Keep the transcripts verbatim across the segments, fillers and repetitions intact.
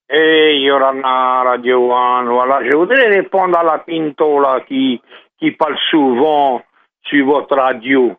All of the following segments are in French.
Et Yorana Radio One, voilà. Je voudrais répondre à la Pinto là qui, qui parle souvent sur votre radio.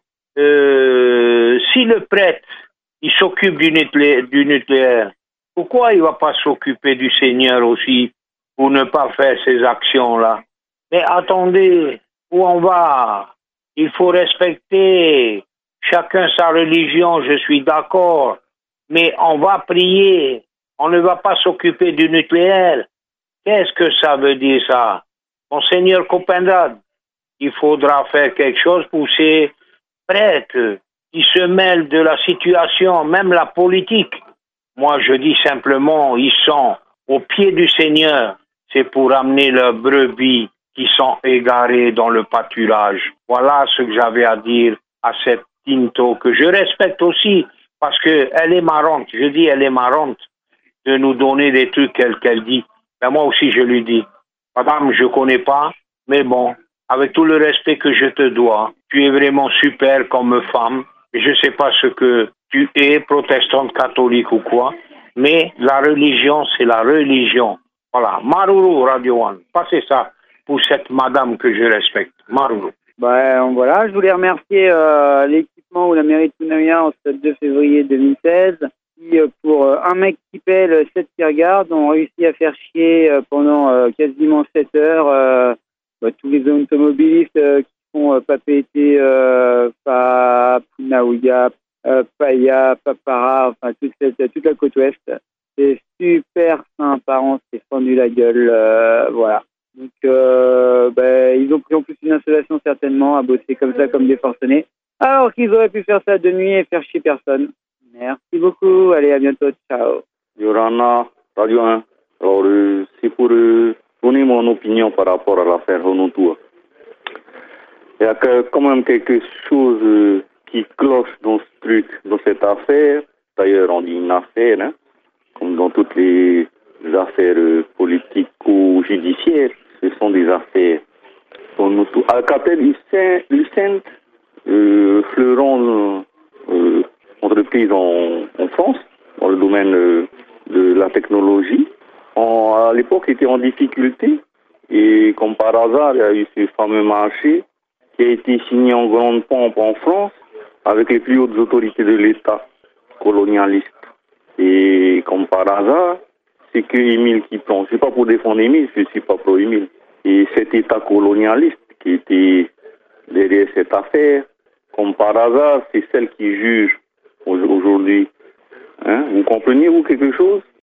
Euh, si le prêtre, il s'occupe du nucléaire, du nucléaire, pourquoi il ne va pas s'occuper du Seigneur aussi pour ne pas faire ces actions-là? Mais attendez, où on va? Il faut respecter chacun sa religion, je suis d'accord, mais on va prier. On ne va pas s'occuper du nucléaire. Qu'est-ce que ça veut dire, ça? Monseigneur Copenrad, il faudra faire quelque chose pour ces prêtres qui se mêlent de la situation, même la politique. Moi, je dis simplement, ils sont au pied du Seigneur. C'est pour amener leurs brebis qui sont égarées dans le pâturage. Voilà ce que j'avais à dire à cette Tinto, que je respecte aussi, parce qu'elle est marrante. Je dis, elle est marrante de nous donner des trucs qu'elle qu'elle dit. Ben moi aussi, je lui dis, madame, je connais pas, mais bon, avec tout le respect que je te dois, tu es vraiment super comme femme. Et je sais pas ce que tu es, protestante, catholique ou quoi, mais la religion, c'est la religion. Voilà. Maruru, Radio One. Passez ça pour cette madame que je respecte. Maruru. Ben voilà, je voulais remercier euh, l'équipement ou la mairie de Tunamia en ce deux février deux mille seize. Qui, pour euh, un mec qui pèle, sept qui regardent, ont réussi à faire chier euh, pendant euh, quasiment sept heures euh, bah, tous les automobilistes euh, qui font euh, Papeete, euh, Pa, Punaouia, euh, Paia, Papara, enfin toute, cette, toute la côte ouest. C'est super sympa, on s'est fendu la gueule, euh, voilà. Donc, euh, bah, ils ont pris en plus une installation certainement à bosser comme ça, comme des forcenés, alors qu'ils auraient pu faire ça de nuit et faire chier personne. Merci beaucoup. Allez, à bientôt. Ciao. Yorana, Radio un. Alors, euh, c'est pour euh, donner mon opinion par rapport à l'affaire Honotoua. Il y a que, quand même quelque chose euh, qui cloche dans ce truc, dans cette affaire. D'ailleurs, on dit une affaire, hein, comme dans toutes les affaires euh, politiques ou judiciaires. Ce sont des affaires Honotoua. Alcatel-Lucent, euh, fleuron euh, entreprise en, en France, dans le domaine euh, de la technologie, en, à l'époque était en difficulté et comme par hasard, il y a eu ce fameux marché qui a été signé en grande pompe en France avec les plus hautes autorités de l'État colonialiste. Et comme par hasard, c'est que Émile qui prend. Je ne suis pas pour défendre Émile, je ne suis pas pro-Émile. Et cet État colonialiste qui était derrière cette affaire, comme par hasard, c'est celle qui juge aujourd'hui. Hein? Vous comprenez, vous, quelque chose?